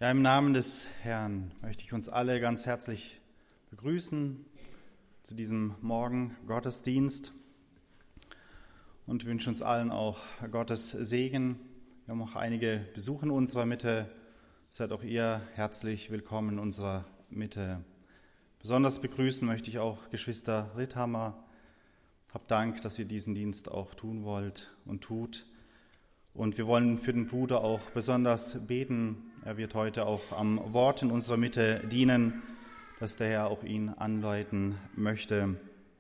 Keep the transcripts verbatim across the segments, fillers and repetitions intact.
Ja, im Namen des Herrn möchte ich uns alle ganz herzlich begrüßen zu diesem Morgen Gottesdienst und wünsche uns allen auch Gottes Segen. Wir haben auch einige Besuche in unserer Mitte. Seid auch ihr herzlich willkommen in unserer Mitte. Besonders begrüßen möchte ich auch Geschwister Ritthammer. Hab Dank, dass ihr diesen Dienst auch tun wollt und tut. Und wir wollen für den Bruder auch besonders beten. Er wird heute auch am Wort in unserer Mitte dienen, dass der Herr auch ihn anleiten möchte.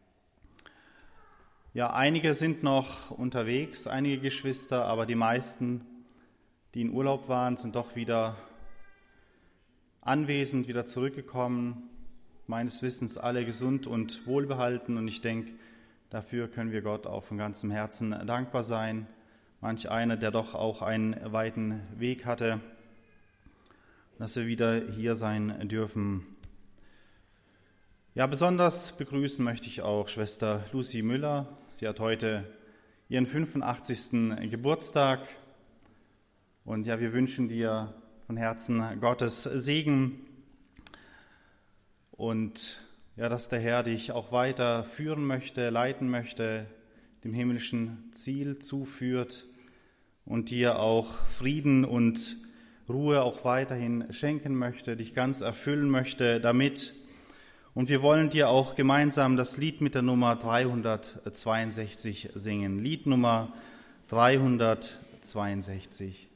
Ja, einige sind noch unterwegs, einige Geschwister, aber die meisten, die in Urlaub waren, sind doch wieder anwesend, wieder zurückgekommen. Meines Wissens alle gesund und wohlbehalten. Und ich denke, dafür können wir Gott auch von ganzem Herzen dankbar sein. Manch einer, der doch auch einen weiten Weg hatte, dass wir wieder hier sein dürfen. Ja, besonders begrüßen möchte ich auch Schwester Lucy Müller. Sie hat heute ihren fünfundachtzigsten Geburtstag. Und ja, wir wünschen dir von Herzen Gottes Segen und ja, dass der Herr dich auch weiter führen möchte, leiten möchte, dem himmlischen Ziel zuführt und dir auch Frieden und Ruhe auch weiterhin schenken möchte, dich ganz erfüllen möchte damit. Und wir wollen dir auch gemeinsam das Lied mit der Nummer dreihundertzweiundsechzig singen. Lied Nummer dreihundertzweiundsechzig.